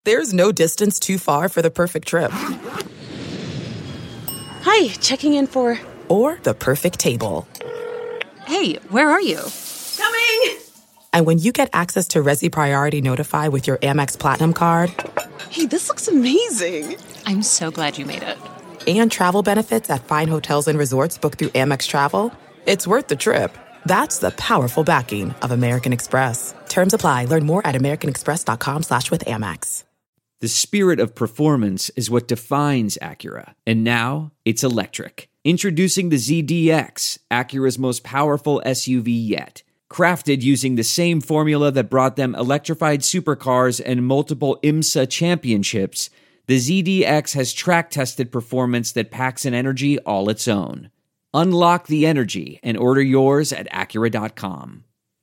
There's no distance too far for the perfect trip. Hi, checking in for... Or the perfect table. Hey, where are you? Coming! And when you get access to Resi Priority Notify with your Amex Platinum card... Hey, this looks amazing. I'm so glad you made it. And travel benefits at fine hotels and resorts booked through Amex Travel, it's worth the trip. That's the powerful backing of American Express. Terms apply. Learn more at americanexpress.com/withAmex. The spirit of performance is what defines Acura. And now, it's electric. Introducing the ZDX, Acura's most powerful SUV yet. Crafted using the same formula that brought them electrified supercars and multiple IMSA championships, the ZDX has track-tested performance that packs an energy all its own. Unlock the energy and order yours at Acura.com.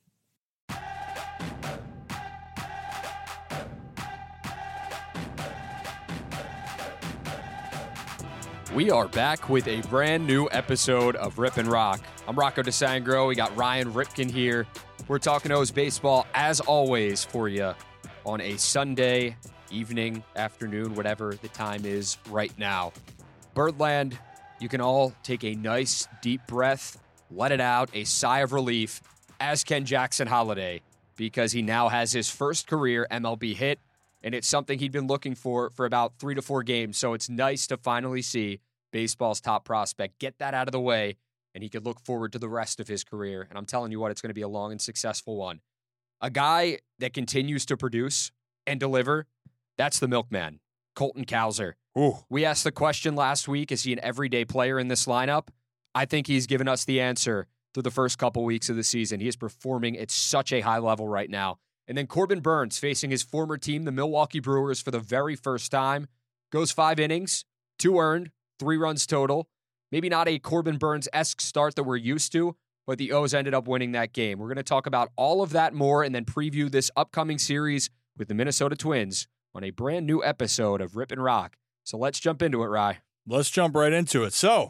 We are back with a brand new episode of Rip and Rock. I'm Rocco DeSangro. We got Ryan Ripken here. We're talking O's baseball, as always, for you on a Sunday evening, afternoon, whatever the time is right now. Birdland, you can all take a nice deep breath, let it out, a sigh of relief, as can Jackson Holliday, because he now has his first career MLB hit, and it's something he'd been looking for about 3 to 4 games. So it's nice to finally see baseball's top prospect get that out of the way, and he could look forward to the rest of his career. And I'm telling you what, it's going to be a long and successful one. A guy that continues to produce and deliver, that's the milkman, Colton Cowser. Ooh. We asked the question last week, is he an everyday player in this lineup? I think he's given us the answer through the first couple weeks of the season. He is performing at such a high level right now. And then Corbin Burnes facing his former team, the Milwaukee Brewers, for the very first time. Goes 5 innings, 2 earned, 3 runs total. Maybe not a Corbin Burnes-esque start that we're used to, but the O's ended up winning that game. We're going to talk about all of that more and then preview this upcoming series with the Minnesota Twins on a brand new episode of Rip and Rock. So let's jump into it, Rye. Let's jump right into it. So,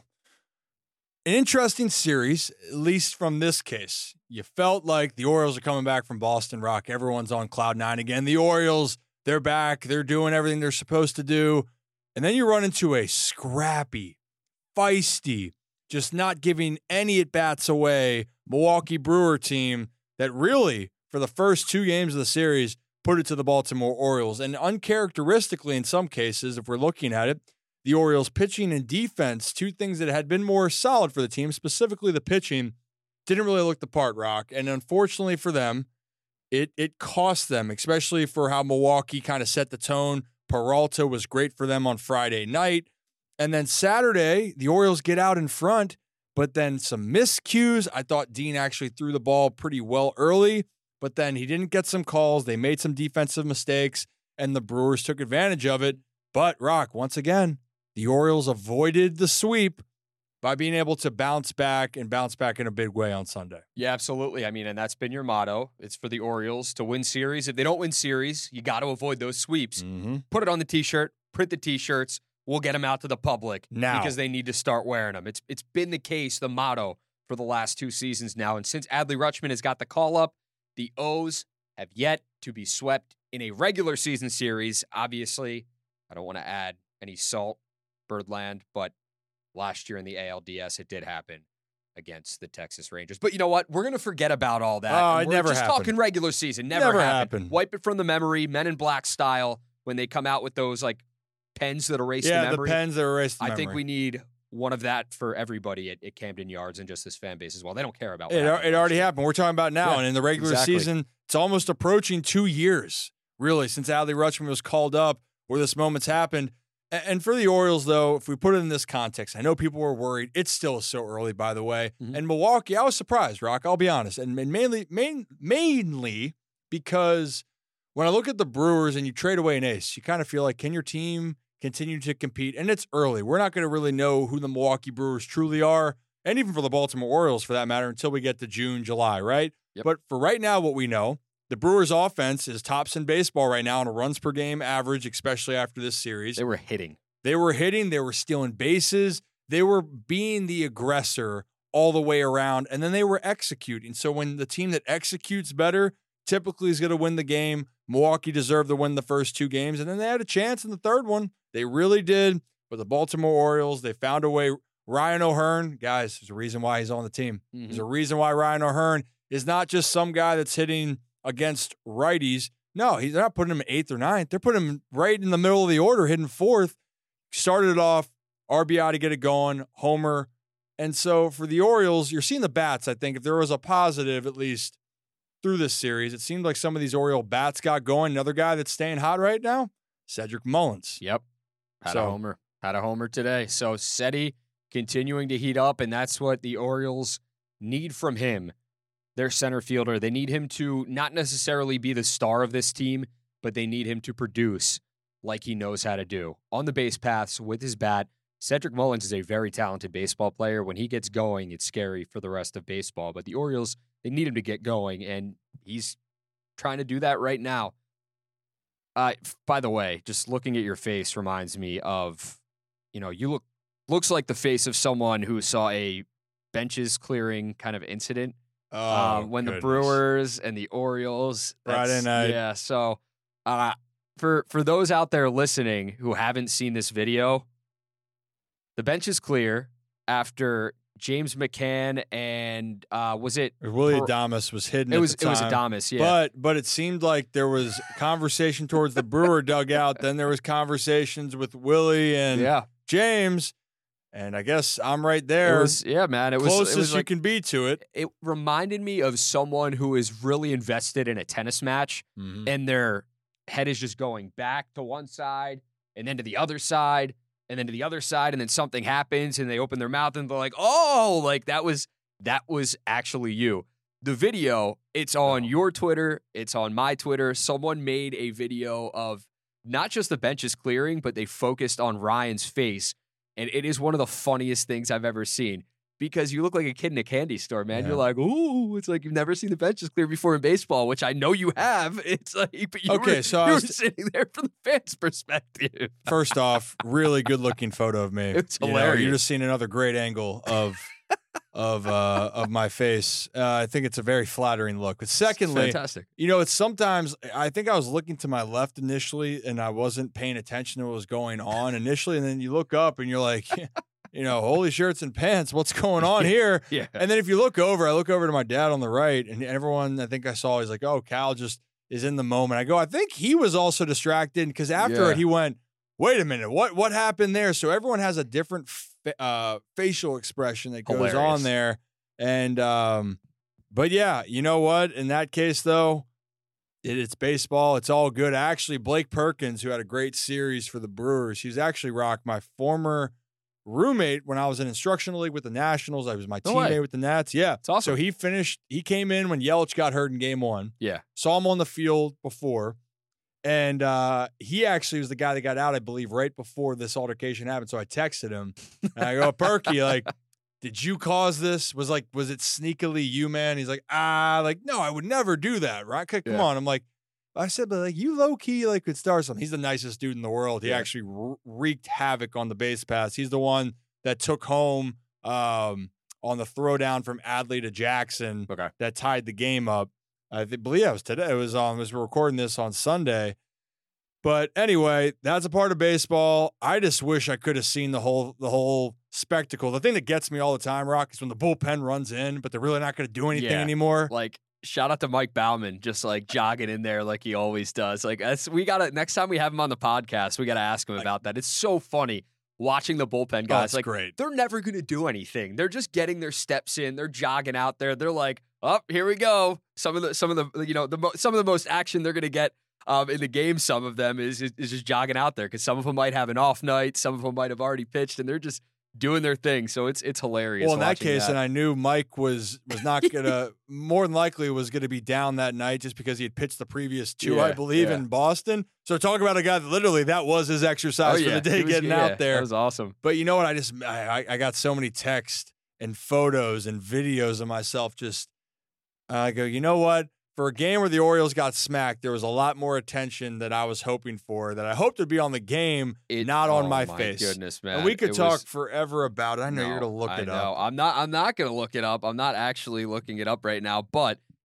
an interesting series, at least from this case. You felt like the Orioles are coming back from Boston, Rock. Everyone's on cloud 9 again. The Orioles, they're back. They're doing everything they're supposed to do. And then you run into a scrappy, feisty, just not giving any at-bats away Milwaukee Brewer team that really, for the first 2 games of the series, put it to the Baltimore Orioles. And uncharacteristically, in some cases, if we're looking at it, the Orioles pitching and defense, 2 things that had been more solid for the team, specifically the pitching, didn't really look the part, Rock. And unfortunately for them, it cost them, especially for how Milwaukee kind of set the tone. Peralta was great for them on Friday night. And then Saturday, the Orioles get out in front, but then some miscues. I thought Dean actually threw the ball pretty well early, but then he didn't get some calls. They made some defensive mistakes, and the Brewers took advantage of it. But, Rock, once again, the Orioles avoided the sweep by being able to bounce back in a big way on Sunday. Yeah, absolutely. I mean, and that's been your motto. It's for the Orioles to win series. If they don't win series, you got to avoid those sweeps. Mm-hmm. Put it on the T-shirt, print the T-shirts. We'll get them out to the public now because they need to start wearing them. It's been the case, the motto for the last 2 seasons now. And since Adley Rutschman has got the call up, the O's have yet to be swept in a regular season series. Obviously, I don't want to add any salt, Birdland, but last year in the ALDS, it did happen against the Texas Rangers. But you know what? We're going to forget about all that. Oh, it we're never just happened. talking regular season. Never happened. Wipe it from the memory, Men in Black style, when they come out with those like pens that erase the memory. Yeah, the pens that erase the memory. I think we need one of that for everybody at Camden Yards and just this fan base as well. They don't care about it. It already happened. We're talking about now. Yeah, and in the regular season, it's almost approaching 2 years, really, since Adley Rutschman was called up where this moment's happened. And for the Orioles, though, if we put it in this context, I know people were worried. It still is so early, by the way. Mm-hmm. And Milwaukee, I was surprised, Rock, I'll be honest. And mainly because when I look at the Brewers and you trade away an ace, you kind of feel like, can your team continue to compete? And it's early. We're not going to really know who the Milwaukee Brewers truly are, and even for the Baltimore Orioles, for that matter, until we get to June, July, right? Yep. But for right now, what we know, the Brewers' offense is tops in baseball right now on a runs per game average, especially after this series. They were hitting. They were stealing bases. They were being the aggressor all the way around, and then they were executing. So when the team that executes better typically is going to win the game. Milwaukee deserved to win the first 2 games, and then they had a chance in the third one. They really did. But the Baltimore Orioles, they found a way. Ryan O'Hearn, guys, there's a reason why he's on the team. Mm-hmm. There's a reason why Ryan O'Hearn is not just some guy that's hitting against righties. No, they're not putting him 8th or 9th. They're putting him right in the middle of the order, hitting 4th. Started it off, RBI to get it going, homer. And so for the Orioles, you're seeing the bats, I think. If there was a positive, at least through this series, it seemed like some of these Oriole bats got going. Another guy that's staying hot right now, Cedric Mullins. Yep. Had a homer today. So Seti continuing to heat up, and that's what the Orioles need from him. Their center fielder. They need him to not necessarily be the star of this team, but they need him to produce like he knows how to do. On the base paths with his bat, Cedric Mullins is a very talented baseball player. When he gets going, it's scary for the rest of baseball. But the Orioles, they need him to get going, and he's trying to do that right now. By the way, just looking at your face reminds me of, you looks like the face of someone who saw a benches clearing kind of incident when the Brewers and the Orioles. Friday night. Yeah, so for those out there listening who haven't seen this video, the bench is clear after James McCann and Willie Adames was hidden. It was Adames, yeah. But it seemed like there was conversation towards the Brewer dugout. Then there was conversations with Willie and James, and I guess I'm right there. It was closest like, you can be to it. It reminded me of someone who is really invested in a tennis match, and their head is just going back to one side and then to the other side. And then to the other side, and then something happens, and they open their mouth, and they're like, "Oh, like that was actually you." The video, it's on your Twitter, it's on my Twitter. Someone made a video of not just the benches clearing, but they focused on Ryan's face, and it is one of the funniest things I've ever seen. Because you look like a kid in a candy store, man. Yeah. You're like, ooh, it's like you've never seen the benches clear before in baseball, which I know you have. It's like, but you were sitting there from the fans' perspective. First off, really good-looking photo of me. It's hilarious. You're just seeing another great angle of my face. I think it's a very flattering look. But secondly, it's fantastic. It's sometimes I think I was looking to my left initially, and I wasn't paying attention to what was going on initially, and then you look up and you're like. Holy shirts and pants, what's going on here? Yeah. And then if you look over, I look over to my dad on the right, and everyone I think I saw, he's like, oh, Cal just is in the moment. I go, I think he was also distracted because after it, he went, wait a minute, what happened there? So everyone has a different facial expression that goes on there. And, but yeah, you know what? In that case, though, it's baseball. It's all good. Actually, Blake Perkins, who had a great series for the Brewers, he's actually rocked my former roommate when I was in instructional league with the Nationals. I was my teammate with the Nats. Yeah. It's awesome. So he came in when Yelich got hurt in game 1. Yeah. Saw him on the field before. And he actually was the guy that got out, I believe, right before this altercation happened. So I texted him and I go, Perky, like, did you cause this? Was it sneakily you, man? He's like, no, I would never do that, right? Come on. I'm like, I said, but like you low key could start something. He's the nicest dude in the world. He actually wreaked havoc on the base pass. He's the one that took home on the throwdown from Adley to Jackson that tied the game up. I believe that was today. It was we're recording this on Sunday. But anyway, that's a part of baseball. I just wish I could have seen the whole spectacle. The thing that gets me all the time, Rock, is when the bullpen runs in, but they're really not going to do anything anymore. Like. Shout out to Mike Bauman, just like jogging in there like he always does. Like next time we have him on the podcast, we gotta ask him about that. It's so funny watching the bullpen guys. Great. They're never gonna do anything. They're just getting their steps in. They're jogging out there. They're like, oh, here we go. Some of the most action they're gonna get in the game. Some of them is just jogging out there because some of them might have an off night. Some of them might have already pitched, and they're just doing their thing. So it's hilarious. Well, in that case, and I knew Mike was not gonna more than likely was gonna be down that night just because he had pitched the previous 2, I believe, in Boston. So talk about a guy that literally that was his exercise for the day, getting out there. That was awesome. But you know what? I got so many texts and photos and videos of myself just I go, you know what? For a game where the Orioles got smacked, there was a lot more attention that I was hoping for, that I hoped would be on the game, not on my face. Goodness, man. And we could talk forever about it. I know you're going to look it up. I'm not going to look it up. I'm not actually looking it up right now, but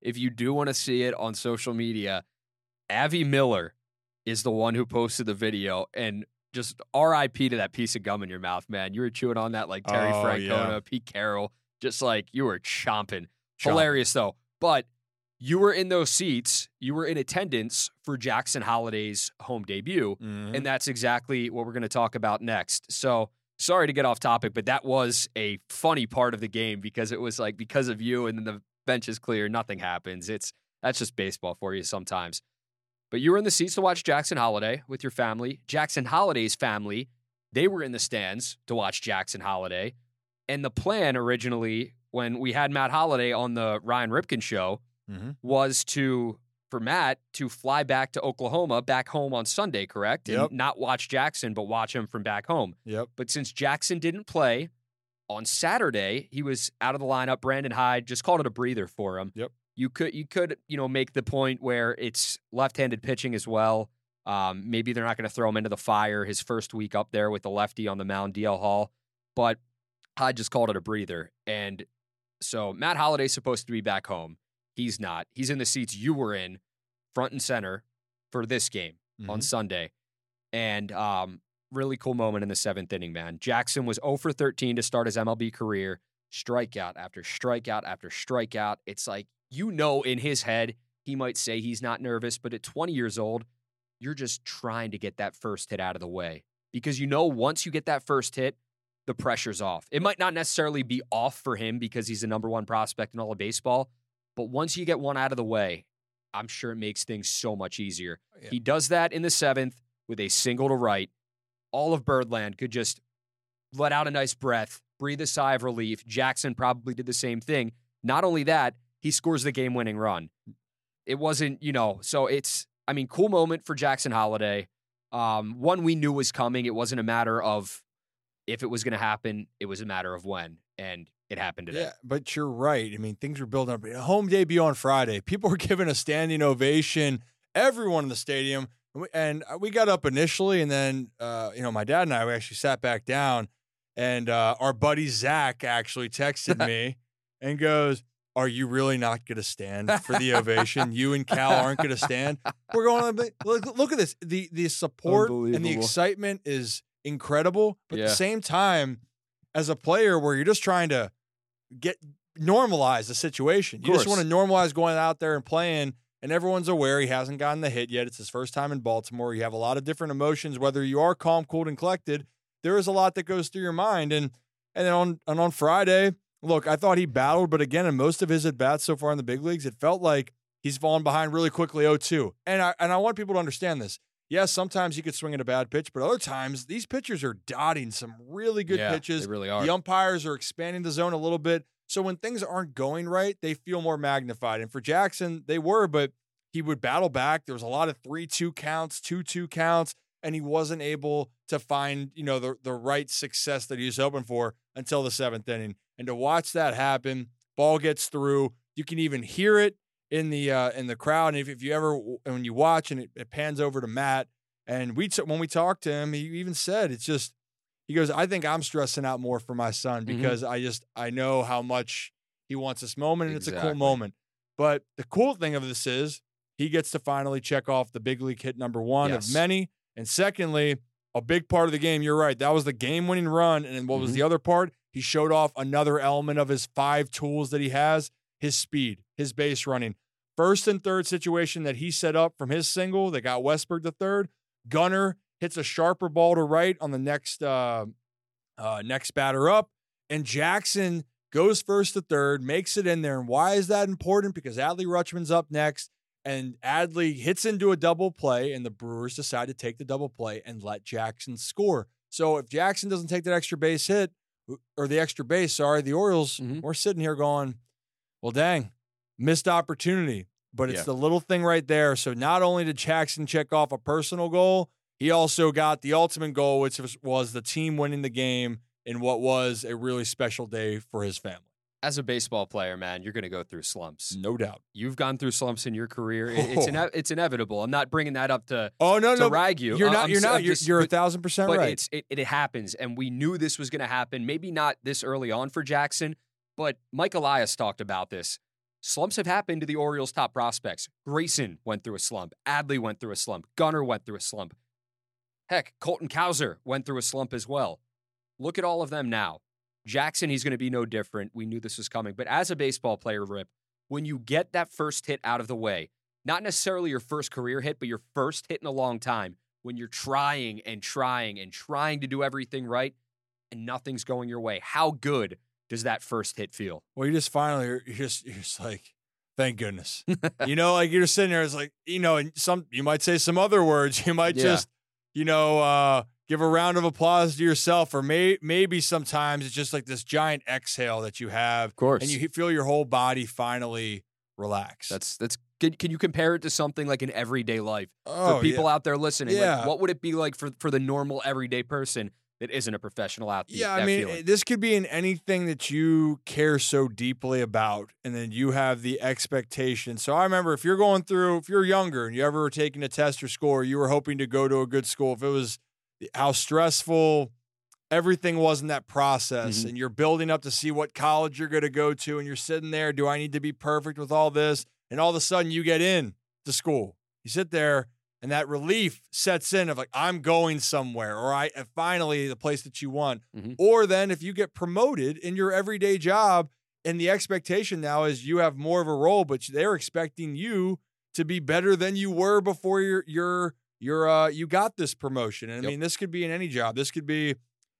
if you do want to see it on social media, Avi Miller is the one who posted the video, and just RIP to that piece of gum in your mouth, man. You were chewing on that like Terry Francona, Pete Carroll, just like you were chomping. Hilarious though. But you were in those seats, you were in attendance for Jackson Holliday's home debut, and that's exactly what we're going to talk about next. So sorry to get off topic, but that was a funny part of the game because it was like because of you, and then the bench is clear, nothing happens. That's just baseball for you sometimes. But you were in the seats to watch Jackson Holliday with your family. Jackson Holliday's family, they were in the stands to watch Jackson Holliday. And the plan originally, when we had Matt Holliday on the Ryan Ripken show, was for Matt to fly back to Oklahoma, back home on Sunday, correct? Yep. And not watch Jackson, but watch him from back home. Yep. But since Jackson didn't play, on Saturday, he was out of the lineup. Brandon Hyde just called it a breather for him. Yep. You could make the point where it's left-handed pitching as well. Maybe they're not going to throw him into the fire his first week up there with the lefty on the mound, DL Hall. But Hyde just called it a breather. And so Matt Holliday's supposed to be back home. He's not. He's in the seats you were in, front and center, for this game on Sunday. And really cool moment in the seventh inning, man. Jackson was 0 for 13 to start his MLB career. Strikeout after strikeout after strikeout. It's like, in his head, he might say he's not nervous, but at 20 years old, you're just trying to get that first hit out of the way. Because once you get that first hit, the pressure's off. It might not necessarily be off for him because he's the number one prospect in all of baseball, but once you get one out of the way, I'm sure it makes things so much easier. Yeah. He does that in the seventh with a single to right. All of Birdland could just let out a nice breath, breathe a sigh of relief. Jackson probably did the same thing. Not only that, he scores the game-winning run. It wasn't, so it's, cool moment for Jackson Holliday. One we knew was coming. It wasn't a matter of if it was going to happen. It was a matter of when, and it happened today. Yeah, but you're right. Things were building up. Home debut on Friday. People were giving a standing ovation. Everyone in the stadium. And we got up initially, and then, my dad and I, we actually sat back down, and our buddy Zach actually texted me and goes, "Are you really not going to stand for the ovation? You and Cal aren't going to stand?" We're going, look at this. The support and the excitement is incredible. But at the same time, as a player where you're just trying to normalize the situation. You just want to normalize going out there and playing, and everyone's aware he hasn't gotten the hit yet. It's his first time in Baltimore. You have a lot of different emotions, whether you are calm, cool, and collected. There is a lot that goes through your mind. And then on Friday, look, I thought he battled, but again, in most of his at-bats so far in the big leagues, it felt like he's fallen behind really quickly 0-2. And I want people to understand this. Yes, sometimes you could swing at a bad pitch, but other times these pitchers are dotting some really good pitches. They really are. The umpires are expanding the zone a little bit. So when things aren't going right, they feel more magnified. And for Jackson, they were, but he would battle back. There was a lot of 3-2 counts, 2-2 counts, and he wasn't able to find, the right success that he was hoping for until the seventh inning. And to watch that happen, ball gets through. You can even hear it in the crowd. And if you ever, when you watch and it pans over to Matt, and when we talked to him, he even said, he goes, "I think I'm stressing out more for my son because I know how much he wants this moment, and it's a cool moment." But the cool thing of this is he gets to finally check off the big league hit number one of many. And secondly, a big part of the game, you're right, that was the game-winning run. And then what was the other part? He showed off another element of his 5 tools that he has, his speed, his base running. First and third situation that he set up from his single that got Westberg to third. Gunnar hits a sharper ball to right on the next batter up. And Jackson goes first to third, makes it in there. And why is that important? Because Adley Rutschman's up next. And Adley hits into a double play, and the Brewers decide to take the double play and let Jackson score. So if Jackson doesn't take that extra base hit, or the extra base, the Orioles, we're sitting here going, well, dang, missed opportunity. But it's the little thing right there. So not only did Jackson check off a personal goal, he also got the ultimate goal, which was the team winning the game in what was a really special day for his family. As a baseball player, man, you're going to go through slumps. No doubt. You've gone through slumps in your career. It's inevitable. I'm not bringing that up to rag you. You're not. You're 1,000% right. But it happens, and we knew this was going to happen. Maybe not this early on for Jackson, but Mike Elias talked about this. slumps have happened to the Orioles' top prospects. Grayson went through a slump. Adley went through a slump. Gunnar went through a slump. Heck, Colton Cowser went through a slump as well. Look at all of them now. Jackson, he's going to be no different. We knew this was coming. But as a baseball player, Rip, when you get that first hit out of the way, not necessarily your first career hit, but your first hit in a long time, when you're trying and trying and trying to do everything right and nothing's going your way, how good does that first hit feel? Well, you just finally, you're just like, thank goodness. Like you're just sitting there, it's like, and you might say some other words. You might just, give a round of applause to yourself, or maybe sometimes it's just like this giant exhale that you have. Of course. And you feel your whole body finally relax. That's can you compare it to something like in everyday life for people out there listening? Yeah. Like, what would it be like for the normal everyday person that isn't a professional athlete? Yeah, I mean, this could be in anything that you care so deeply about, and then you have the expectation. So I remember if you're younger and you ever were taking a test or school, or you were hoping to go to a good school, if it was how stressful everything was in that process, and you're building up to see what college you're going to go to, and you're sitting there, do I need to be perfect with all this? And all of a sudden you get in to school. You sit there, and that relief sets in of like, I'm going somewhere, or finally the place that you want. Or then if you get promoted in your everyday job, and the expectation now is you have more of a role, but they're expecting you to be better than you were before you got this promotion. And I mean, this could be in any job. This could be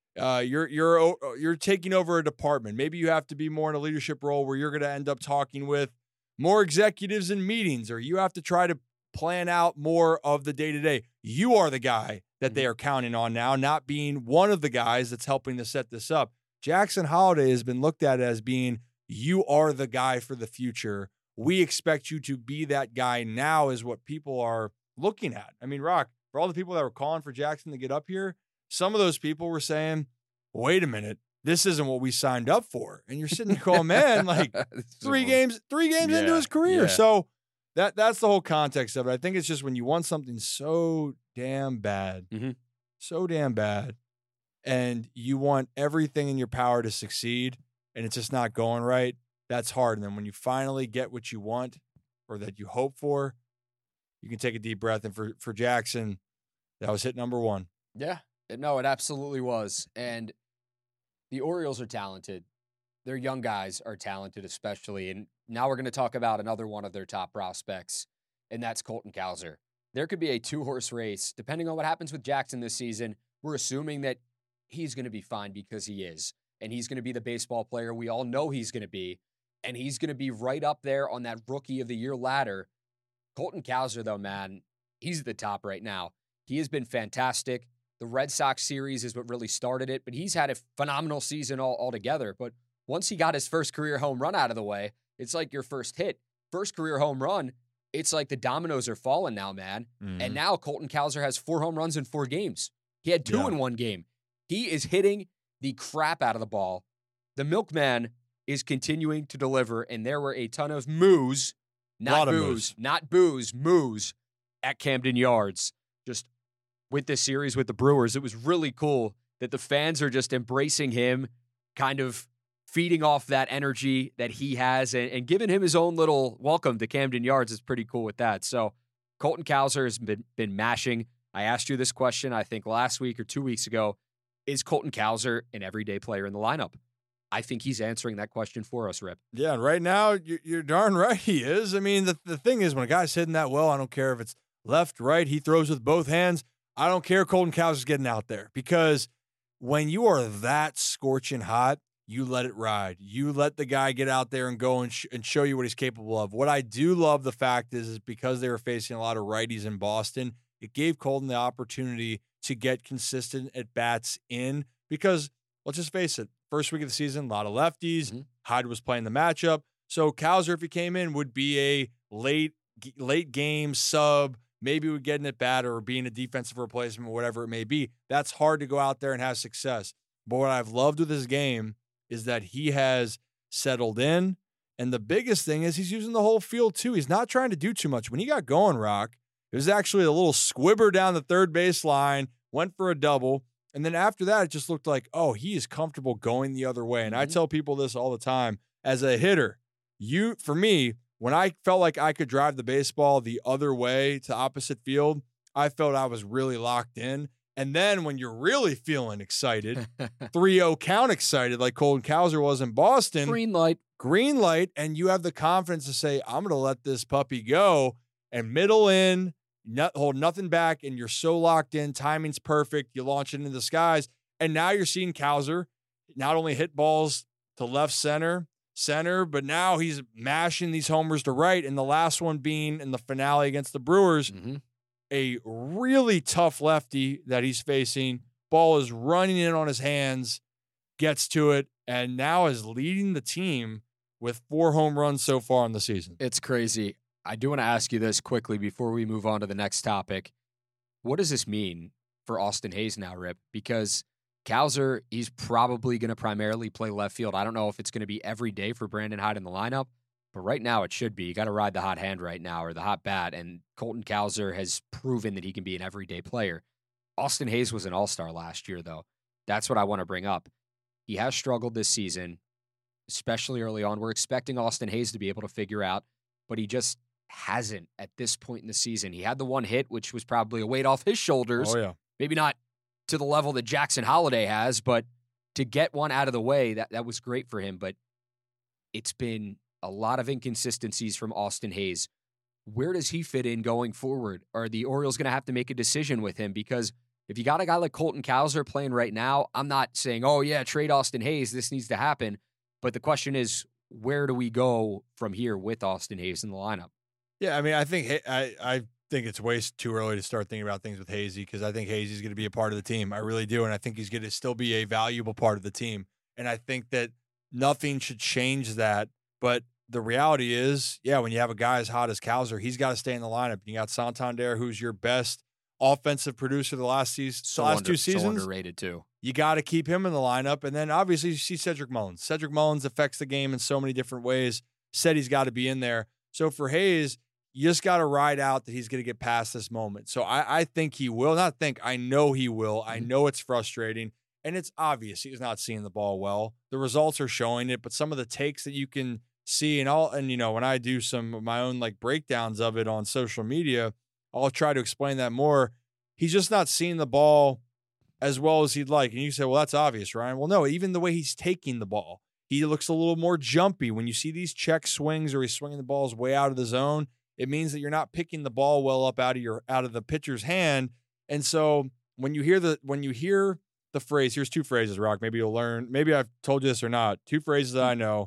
you're taking over a department. Maybe you have to be more in a leadership role where you're going to end up talking with more executives in meetings, or you have to try to plan out more of the day-to-day. You are the guy that they are counting on now, not being one of the guys that's helping to set this up. Jackson Holliday has been looked at as being, you are the guy for the future. We expect you to be that guy now, is what people are looking at. I mean, Rock, for all the people that were calling for Jackson to get up here, some of those people were saying, wait a minute, this isn't what we signed up for. And you're sitting there going, man, like three games into his career. Yeah. So that's the whole context of it. I think it's just when you want something so damn bad, and you want everything in your power to succeed, and it's just not going right, that's hard. And then when you finally get what you want, or that you hope for, you can take a deep breath. And for Jackson, that was hit number one. Yeah. No, it absolutely was. And the Orioles are talented. Their young guys are talented, especially. And now we're going to talk about another one of their top prospects, and that's Colton Cowser. There could be a two-horse race. Depending on what happens with Jackson this season, we're assuming that he's going to be fine because he is. And he's going to be the baseball player we all know he's going to be. And he's going to be right up there on that Rookie of the Year ladder. Colton Cowser, though, man, he's at the top right now. He has been fantastic. The Red Sox series is what really started it, but he's had a phenomenal season altogether. But once he got his first career home run out of the way, it's like your first hit. First career home run, it's like the dominoes are falling now, man. And now Colton Cowser has 4 home runs in 4 games. He had 2 in one game. He is hitting the crap out of the ball. The milkman is continuing to deliver, and there were a ton of moos, not booze, moos at Camden Yards. Just with this series with the Brewers, it was really cool that the fans are just embracing him, kind of feeding off that energy that he has, and giving him his own little welcome to Camden Yards is pretty cool with that. So Colton Cowser has been mashing. I asked you this question, I think last week or 2 weeks ago. Is Colton Cowser an everyday player in the lineup? I think he's answering that question for us, Rip. Yeah, and right now, you're darn right he is. I mean, the thing is, when a guy's hitting that well, I don't care if it's left, right, he throws with both hands. I don't care. Colton Cowser's getting out there, because when you are that scorching hot, you let it ride. You let the guy get out there and go and show you what he's capable of. What I do love the fact is because they were facing a lot of righties in Boston, it gave Colton the opportunity to get consistent at-bats in, because let's just face it, first week of the season, a lot of lefties. Hyde was playing the matchup. So Cowser, if he came in, would be a late game sub, maybe would get an at-bat or being a defensive replacement or whatever it may be. That's hard to go out there and have success. But what I've loved with his game is that he has settled in. And the biggest thing is he's using the whole field too. He's not trying to do too much. When he got going, Rock, it was actually a little squibber down the third base line, went for a double. And then after that, it just looked like, oh, he is comfortable going the other way. And I tell people this all the time. As a hitter, For me, when I felt like I could drive the baseball the other way to opposite field, I felt I was really locked in. And then when you're really feeling excited, 3-0 count excited like Colton Cowser was in Boston. Green light, and you have the confidence to say, I'm going to let this puppy go and middle in, hold nothing back, and you're so locked in. Timing's perfect. You launch it into the skies, and now you're seeing Cowser not only hit balls to left center, but now he's mashing these homers to right, and the last one being in the finale against the Brewers, a really tough lefty that he's facing. Ball is running in on his hands, gets to it, and now is leading the team with 4 home runs so far in the season. It's crazy. I do want to ask you this quickly before we move on to the next topic. What does this mean for Austin Hays now, Rip? Because Cowser, he's probably going to primarily play left field. I don't know if it's going to be every day for Brandon Hyde in the lineup, but right now it should be. You got to ride the hot hand right now, or the hot bat, and Colton Cowser has proven that he can be an everyday player. Austin Hays was an all-star last year, though. That's what I want to bring up. He has struggled this season, especially early on. We're expecting Austin Hays to be able to figure out, but he just hasn't at this point in the season. He had the one hit, which was probably a weight off his shoulders. Oh, yeah. Maybe not to the level that Jackson Holliday has, but to get one out of the way, that was great for him. But it's been a lot of inconsistencies from Austin Hays. Where does he fit in going forward? Are the Orioles going to have to make a decision with him? Because if you got a guy like Colton Cowser playing right now, I'm not saying, oh, yeah, trade Austin Hays. This needs to happen. But the question is, where do we go from here with Austin Hays in the lineup? Yeah, I mean, I think it's way too early to start thinking about things with Hazy, because I think Hazy's going to be a part of the team. I really do. And I think he's going to still be a valuable part of the team. And I think that nothing should change that. But the reality is, yeah, when you have a guy as hot as Cowser, he's got to stay in the lineup. You got Santander, who's your best offensive producer the last two seasons. So underrated too. You got to keep him in the lineup. And then obviously you see Cedric Mullins. Cedric Mullins affects the game in so many different ways. Said he's got to be in there. So for Hays, you just got to ride out that he's going to get past this moment. So I think he will. Not think, I know he will. I know it's frustrating. And it's obvious he's not seeing the ball well. The results are showing it, but some of the takes that you can see, and you know, when I do some of my own like breakdowns of it on social media, I'll try to explain that more. He's just not seeing the ball as well as he'd like. And you say, well, that's obvious, Ryan. Well, no, even the way he's taking the ball, he looks a little more jumpy. When you see these check swings or he's swinging the balls way out of the zone, it means that you're not picking the ball well up out of the pitcher's hand. And so when you hear the phrase, here's 2 phrases, Rock, maybe you'll learn, maybe I've told you this or not, 2 phrases that I know.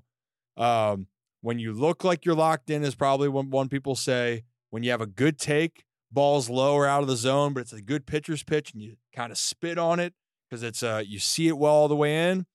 When you look like you're locked in is probably one people say. When you have a good take, ball's low or out of the zone, but it's a good pitcher's pitch and you kind of spit on it because it's you see it well all the way in,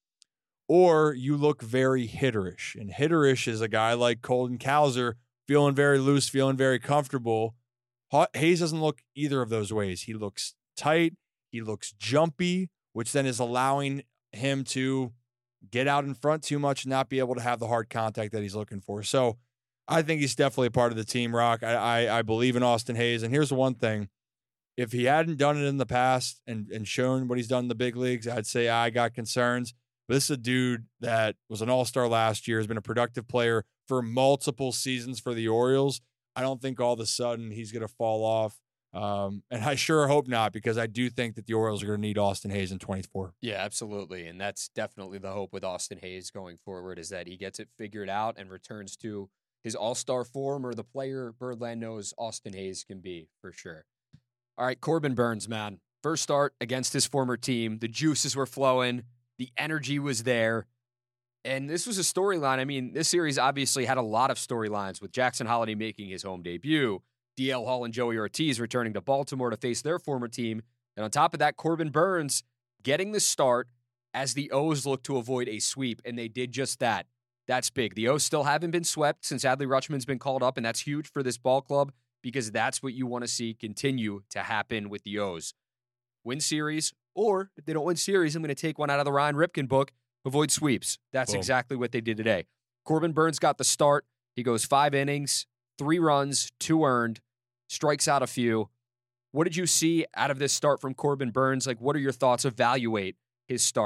or you look very hitterish. And hitterish is a guy like Colton Cowser, feeling very loose, feeling very comfortable. Hays doesn't look either of those ways. He looks tight. He looks jumpy, which then is allowing him to get out in front too much and not be able to have the hard contact that he's looking for. So I think he's definitely a part of the team, Rock. I believe in Austin Hays. And here's the one thing. If he hadn't done it in the past and shown what he's done in the big leagues, I'd say I got concerns. But this is a dude that was an all-star last year, has been a productive player for multiple seasons for the Orioles. I don't think all of a sudden he's going to fall off. And I sure hope not, because I do think that the Orioles are going to need Austin Hays in 24. Yeah, absolutely. And that's definitely the hope with Austin Hays going forward, is that he gets it figured out and returns to his all-star form, or the player Birdland knows Austin Hays can be, for sure. All right, Corbin Burnes, man. First start against his former team. The juices were flowing. The energy was there. And this was a storyline. I mean, this series obviously had a lot of storylines, with Jackson Holliday making his home debut, DL Hall and Joey Ortiz returning to Baltimore to face their former team. And on top of that, Corbin Burnes getting the start as the O's look to avoid a sweep, and they did just that. That's big. The O's still haven't been swept since Adley Rutschman's been called up, and that's huge for this ball club, because that's what you want to see continue to happen with the O's. Win series, or if they don't win series, I'm going to take one out of the Ryan Ripken book, avoid sweeps. That's exactly what they did today. Corbin Burnes got the start. He goes 5 innings, 3 runs, 2 earned, strikes out a few. What did you see out of this start from Corbin Burnes? Like, what are your thoughts? Evaluate his start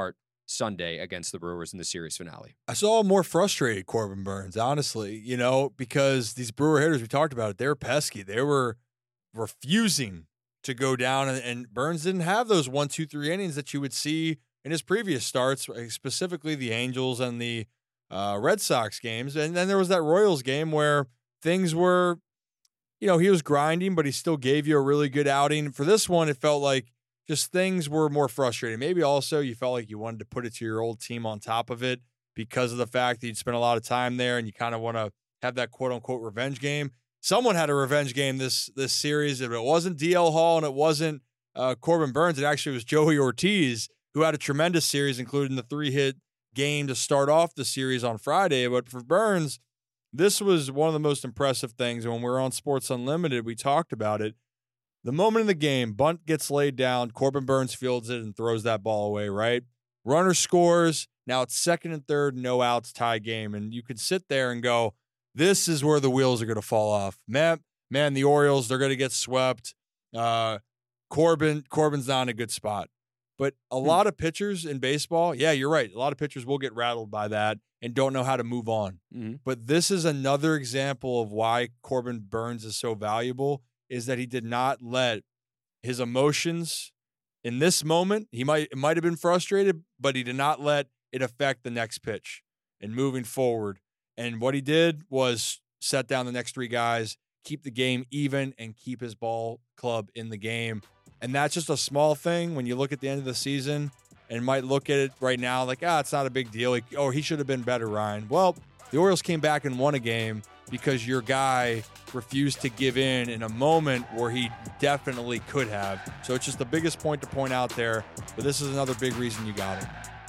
Sunday against the Brewers in the series finale. I saw a more frustrated Corbin Burnes, honestly, because these Brewer hitters, we talked about it, they were pesky. They were refusing to go down, and Burnes didn't have those 1, 2, 3 innings that you would see in his previous starts, specifically the Angels and the Red Sox games. And then there was that Royals game where things were, he was grinding, but he still gave you a really good outing. For this one, it felt like just things were more frustrating. Maybe also you felt like you wanted to put it to your old team on top of it because of the fact that you'd spent a lot of time there and you kind of want to have that quote-unquote revenge game. Someone had a revenge game this series. If it wasn't DL Hall and it wasn't Corbin Burnes, it actually was Joey Ortiz, who had a tremendous series, including the 3-hit game to start off the series on Friday. But for Burnes, this was one of the most impressive things. And when we were on Sports Unlimited, we talked about it. The moment in the game, bunt gets laid down, Corbin Burnes fields it and throws that ball away, right? Runner scores. Now it's second and third, no outs, tie game. And you could sit there and go, this is where the wheels are going to fall off. Man, the Orioles, they're going to get swept. Corbin's not in a good spot. But a lot of pitchers in baseball, yeah, you're right. A lot of pitchers will get rattled by that and don't know how to move on. Mm-hmm. But this is another example of why Corbin Burnes is so valuable, is that he did not let his emotions in this moment, it might have been frustrated, but he did not let it affect the next pitch and moving forward. And what he did was set down the next 3 guys, keep the game even, and keep his ball club in the game. And that's just a small thing when you look at the end of the season and might look at it right now like, it's not a big deal. He should have been better, Ryan. Well, the Orioles came back and won a game because your guy refused to give in a moment where he definitely could have. So it's just the biggest point to point out there. But this is another big reason you got it.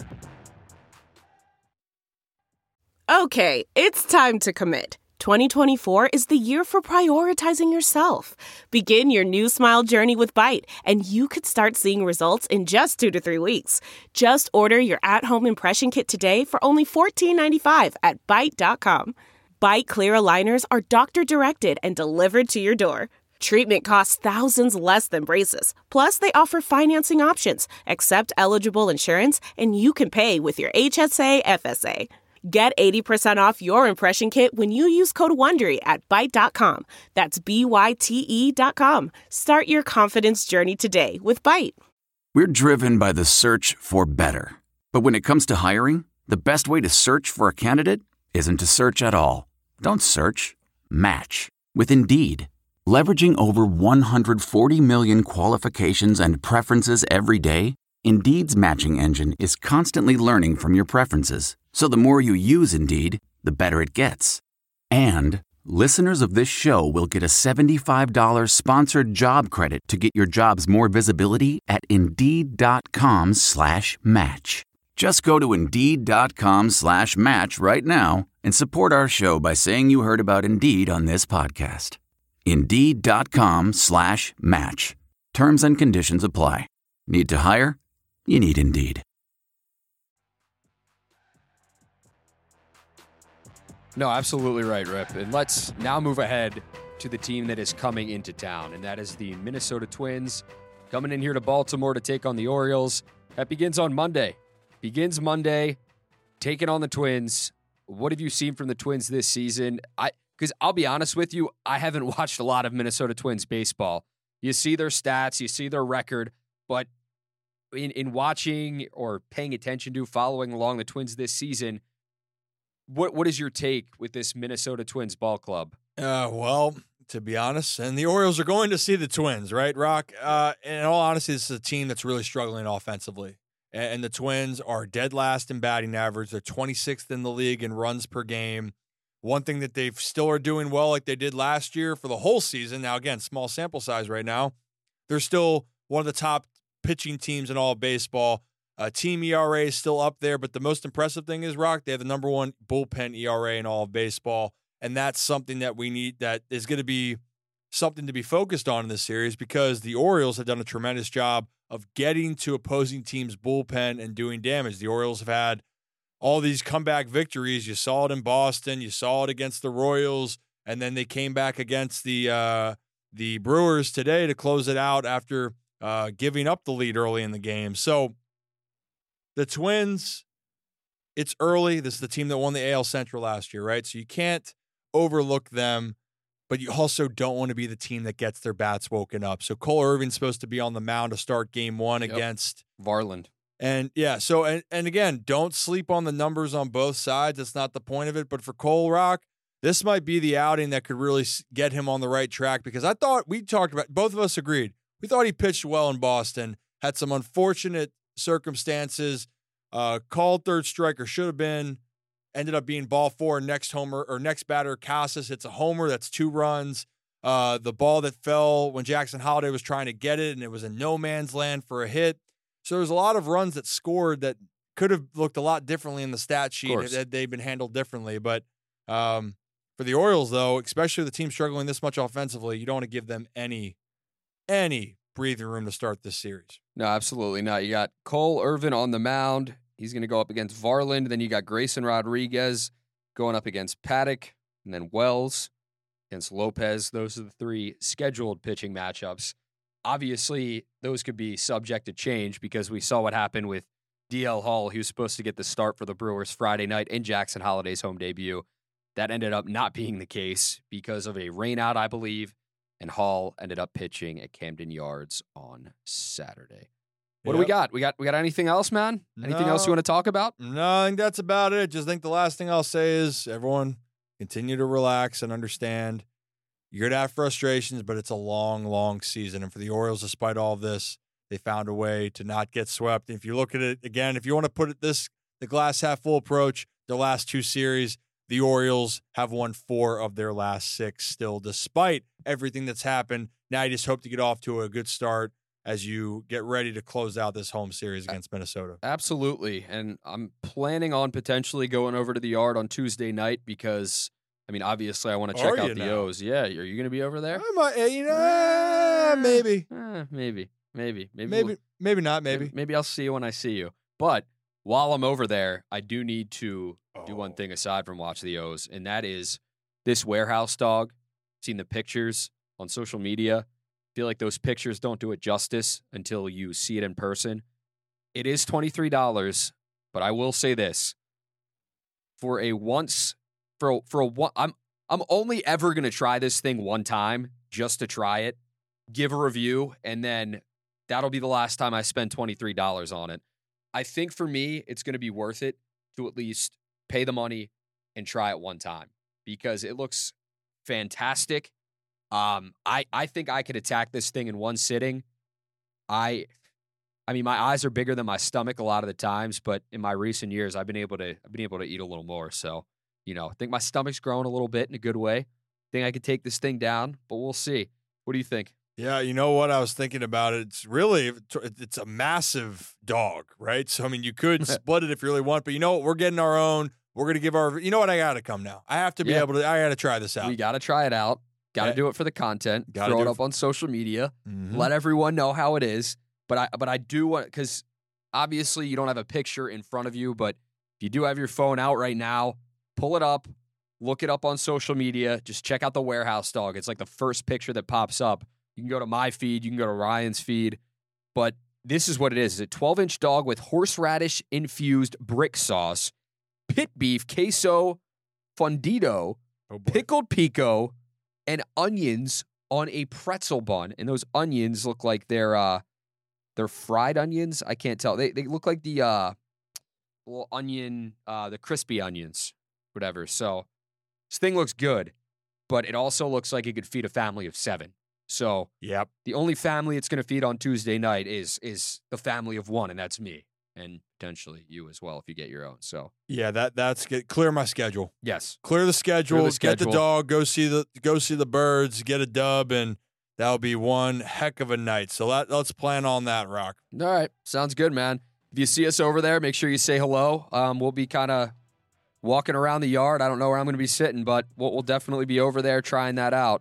Okay, it's time to commit. 2024 is the year for prioritizing yourself. Begin your new smile journey with Byte, and you could start seeing results in just 2 to 3 weeks. Just order your at-home impression kit today for only $14.95 at Byte.com. Byte Clear aligners are doctor-directed and delivered to your door. Treatment costs thousands less than braces. Plus, they offer financing options, accept eligible insurance, and you can pay with your HSA FSA. Get 80% off your impression kit when you use code WONDERY at Byte.com. That's BYTE.com. Start your confidence journey today with Byte. We're driven by the search for better. But when it comes to hiring, the best way to search for a candidate isn't to search at all. Don't search. Match. With Indeed. Leveraging over 140 million qualifications and preferences every day, Indeed's matching engine is constantly learning from your preferences. So the more you use Indeed, the better it gets. And listeners of this show will get a $75 sponsored job credit to get your jobs more visibility at Indeed.com/match. Just go to Indeed.com/match right now and support our show by saying you heard about Indeed on this podcast. Indeed.com/match. Terms and conditions apply. Need to hire? You need Indeed. No, absolutely right, Rip. And let's now move ahead to the team that is coming into town, and that is the Minnesota Twins coming in here to Baltimore to take on the Orioles. That begins on Monday. Taking on the Twins. What have you seen from the Twins this season? Because I'll be honest with you, I haven't watched a lot of Minnesota Twins baseball. You see their stats, you see their record, but in watching or paying attention to, following along the Twins this season, what is your take with this Minnesota Twins ball club? Well, to be honest, and the Orioles are going to see the Twins, right, Rock? In all honesty, this is a team that's really struggling offensively. And the Twins are dead last in batting average. They're 26th in the league in runs per game. One thing that they still are doing well, like they did last year for the whole season. Now, again, small sample size right now. They're still one of the top pitching teams in all of baseball. Team ERA is still up there, but the most impressive thing is, Rock, they have the number 1 bullpen ERA in all of baseball, and that's something that we need, that is going to be something to be focused on in this series, because the Orioles have done a tremendous job of getting to opposing teams' bullpen and doing damage. The Orioles have had all these comeback victories. You saw it in Boston, you saw it against the Royals, and then they came back against the Brewers today to close it out after giving up the lead early in the game. So The Twins, it's early. This is the team that won the AL Central last year, right? So you can't overlook them, but you also don't want to be the team that gets their bats woken up. So Cole Irvin's supposed to be on the mound to start game one against Varland. And yeah, so and again, don't sleep on the numbers on both sides. That's not the point of it. But for Cole Rock, this might be the outing that could really get him on the right track, because I thought we talked about, both of us agreed, we thought he pitched well in Boston, had some unfortunate circumstances, called third strike or should have been, ended up being ball four, next homer or next batter, Casas hits a homer, that's 2 runs. The ball that fell when Jackson Holliday was trying to get it, and it was in no man's land for a hit. So there's a lot of runs that scored that could have looked a lot differently in the stat sheet had they been handled differently. But for the Orioles, though, especially the team struggling this much offensively, you don't want to give them any breathing room to start this series. No, absolutely not. You got Cole Irvin on the mound. He's going to go up against Varland. Then you got Grayson Rodriguez going up against Paddock, and then Wells against Lopez. Those are the 3 scheduled pitching matchups. Obviously, those could be subject to change because we saw what happened with DL Hall. He was supposed to get the start for the Brewers Friday night in Jackson Holliday's home debut. That ended up not being the case because of a rainout, I believe, and Hall ended up pitching at Camden Yards on Saturday. What do we got? We got anything else, man? Anything else you want to talk about? No, I think that's about it. Just think the last thing I'll say is everyone continue to relax and understand. You're going to have frustrations, but it's a long, long season. And for the Orioles, despite all of this, they found a way to not get swept. If you look at it again, if you want to put it the glass half full approach, the last 2 series, the Orioles have won 4 of their last 6 still, despite everything that's happened. Now you just hope to get off to a good start as you get ready to close out this home series against Minnesota. Absolutely. And I'm planning on potentially going over to the Yard on Tuesday night because, I mean, obviously I want to check out the O's. Yeah. Are you going to be over there? I might, maybe. Maybe not. Maybe I'll see you when I see you. But while I'm over there, I do need to do one thing aside from watch the O's, and that is this warehouse dog. Seen the pictures on social media. Feel like those pictures don't do it justice until you see it in person. It is $23, but I will say this: I'm only ever going to try this thing one time just to try it, give a review, and then that'll be the last time I spend $23 on it. I think for me, it's going to be worth it to at least pay the money and try it one time because it looks fantastic. I think I could attack this thing in one sitting. I mean, my eyes are bigger than my stomach a lot of the times, but in my recent years, I've been able to eat a little more. So, I think my stomach's growing a little bit in a good way. I think I could take this thing down, but we'll see. What do you think? Yeah, you know what? I was thinking about it. It's a massive dog, right? So, I mean, you could split it if you really want, but you know what? We're getting our own. We're going to give I got to come now. I have to be able to, I got to try this out. We got to try it out. Got to do it for the content. Throw it up on social media. Mm-hmm. Let everyone know how it is. But I do want, because obviously you don't have a picture in front of you, but if you do have your phone out right now, pull it up, look it up on social media. Just check out the warehouse dog. It's like the first picture that pops up. You can go to my feed. You can go to Ryan's feed. But this is what it is. It's a 12-inch dog with horseradish-infused brick sauce, pit beef, queso, fundido, pickled pico, and onions on a pretzel bun. And those onions look like they're fried onions. I can't tell. They look like the little onion, the crispy onions, whatever. So this thing looks good, but it also looks like it could feed a family of 7. So the only family it's going to feed on Tuesday night is the family of 1, and that's me. And potentially you as well if you get your own. So yeah, that's good. Clear my schedule. Yes, clear the schedule. Get the dog. Go see the birds. Get a dub, and that'll be one heck of a night. So let's plan on that, Rock. All right, sounds good, man. If you see us over there, make sure you say hello. We'll be kind of walking around the yard. I don't know where I'm going to be sitting, but we'll definitely be over there trying that out.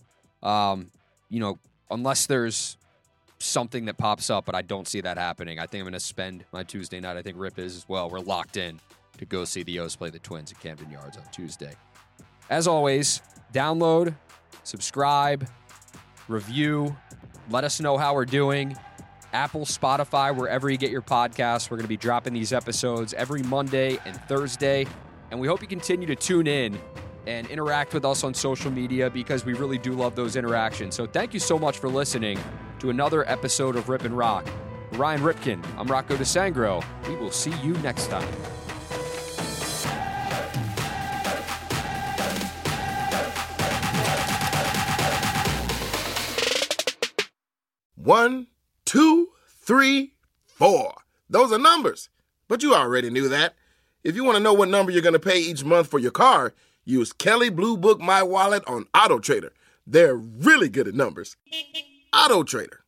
Unless there's something that pops up, but I don't see that happening. I think I'm going to spend my Tuesday night. I think Rip is as well. We're locked in to go see the O's play the Twins at Camden Yards on Tuesday. As always, download, subscribe, review, let us know how we're doing. Apple, Spotify, wherever you get your podcasts. We're going to be dropping these episodes every Monday and Thursday, and we hope you continue to tune in and interact with us on social media because we really do love those interactions. So thank you so much for listening to another episode of Rip and Rock. Ryan Ripken, I'm Rocco DeSangro. We will see you next time. One, 2, 3, 4. Those are numbers. But you already knew that. If you want to know what number you're going to pay each month for your car, use Kelley Blue Book My Wallet on AutoTrader. They're really good at numbers. AutoTrader.